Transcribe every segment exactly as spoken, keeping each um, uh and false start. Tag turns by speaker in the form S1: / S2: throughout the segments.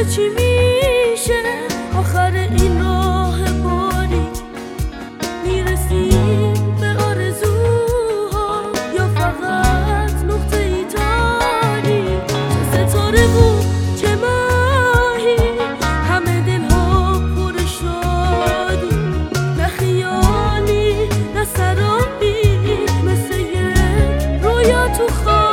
S1: قصه چی میشه آخر این راه باریک؟ میرسیم به آرزوها یا فقط نقطه ای تاریک؟ چه ستاره و چه ماهی همه دلها پر شادی، نه خیالی نه سرابی، مثل یک رویا تو خوابی.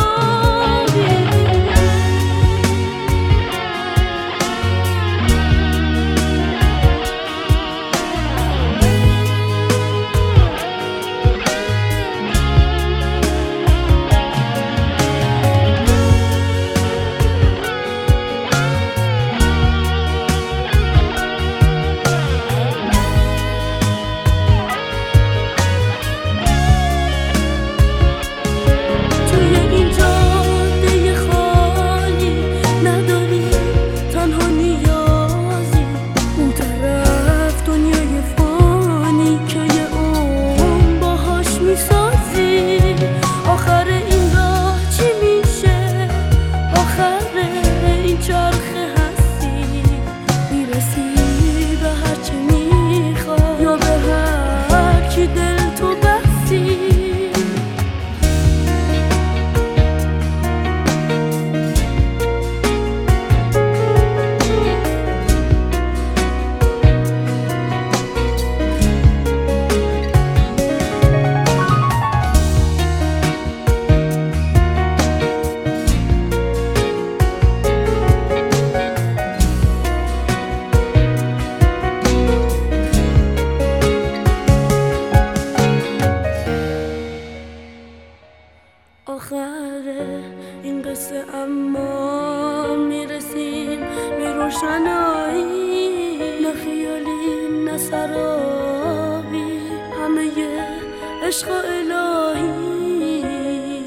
S1: آخره این قصه اما میرسیم به روشنایی، نه خیالی نه سرابی، همه یه عشق الهی.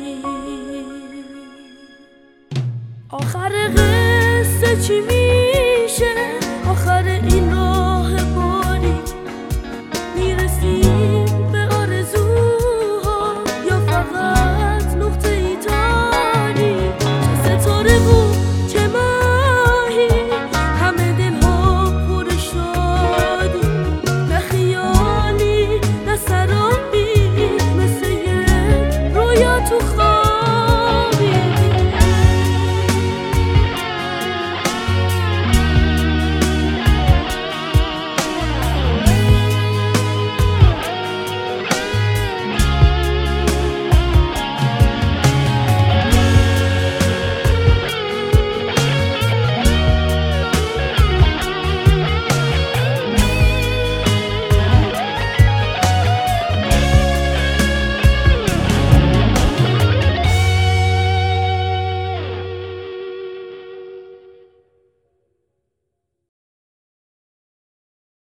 S1: آخر قصه چی میشه؟